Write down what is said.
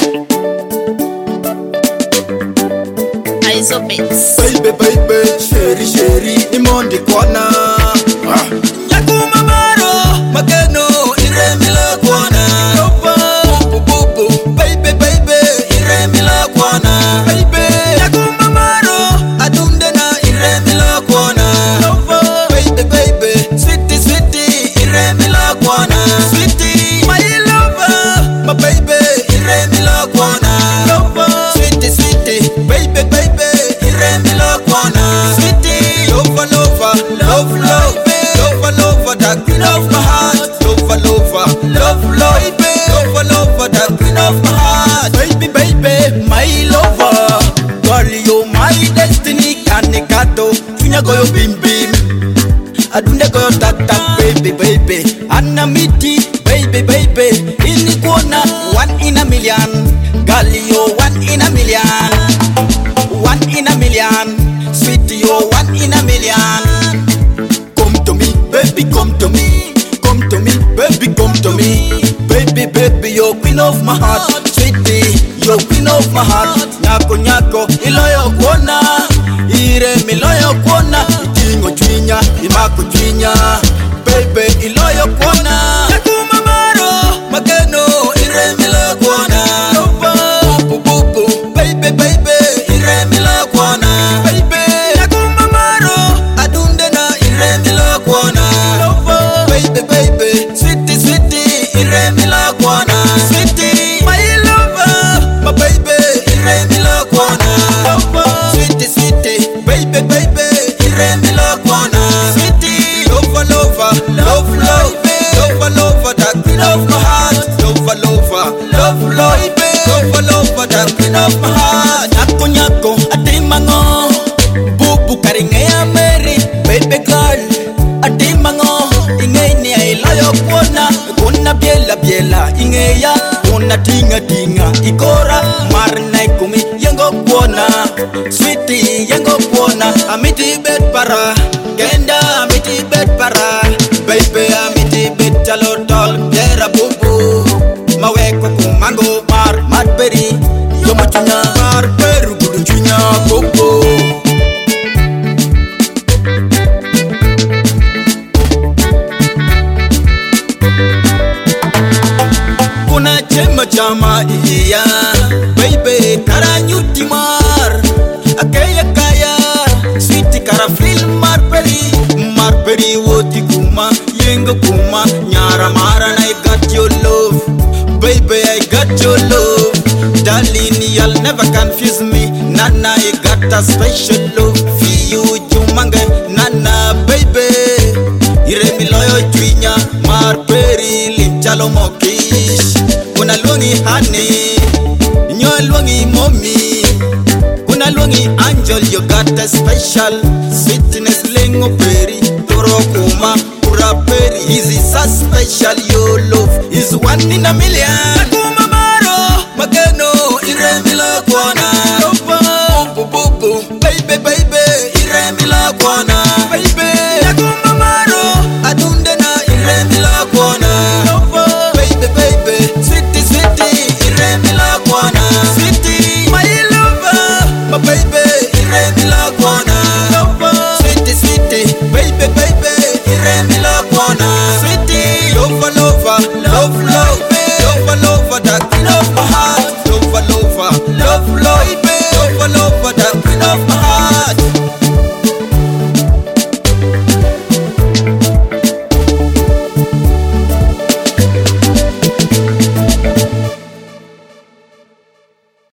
Isobits. Baby, baby, sheri, sheri, imondi kwana. Nyakuma maro, mageno, iremila kwana. Lopa, bubu, baby, baby, iremila kwana. Baby, nyakuma maro, adundena, iremila kwana. Lopa, baby, baby, sweetie, sweetie, iremila kwana. Sweetie, my lover, my baby, iremila kwana. Lopa, sweetie, sweetie, baby, baby. Sweetie, lover, lover, love, love, lover, lover, that queen of my heart. Lover, lover, love, love, lover, lover, that queen of my heart. Baby, baby, my lover, girl, you my destiny. Kanikato, tunya goyo bim bim, adunde goyo tata. Baby, baby, anamiti, baby, baby, inikona 1 in a million. Girl, you 1 in a million. 1 in a million, sweetie, you're 1 in a million. Come to me, baby, come to me. Come to me, baby, come to me. Baby, baby, you're queen of my heart. Sweetie, you're queen of my heart. Nyako, nyako, iloyo kuona. Ire miloyo kuona. Itingo chwinya, imako chwinya. Baby, iloyo kuona. Nyako mamaro, mageno, ire miloyo kuona. Bubu, bubu, baby, baby. Sweetie, sweetie, iremila kwana. Sweetie, my lover, my baby, iremila kwana. Sweetie, sweetie, baby, baby, iremila kwana. Sweetie, lover, lover, love, love, lover, lover, that queen of my heart. Lover, lover, love, love, lover, lover, that queen of my heart. Nyako, nyako, atimango, bubu karingea meri, baby girl, atimango. Ingenia iloyo kuona, kuna biela biela ingeya, kuna tinga tinga ikora, marna ikumi yengo kuona, sweetie yengo kuona, amiti bet para, genda amiti bet para, baby amiti bet jalotol, yera bubu, maweko kumango marberry, yomachunya marberu kuduchunya bubu. Chama iya, baby, kara nyuti mar, akaya kaya, sweetie kara feel marperi woti kuma, yengo kuma, nyara mara na I got your love, baby I got your love, darling you'll never confuse me, nana I got a special love for you, jumange, nana baby, iremi loyo chwinya, marperi limchalo mokish. Kuna luongi honey, nyo luongi mommy. Kuna luongi angel, you got a special sweetness lengo peri. Toro kuma pura peri, is so special. Your love is 1 in a million.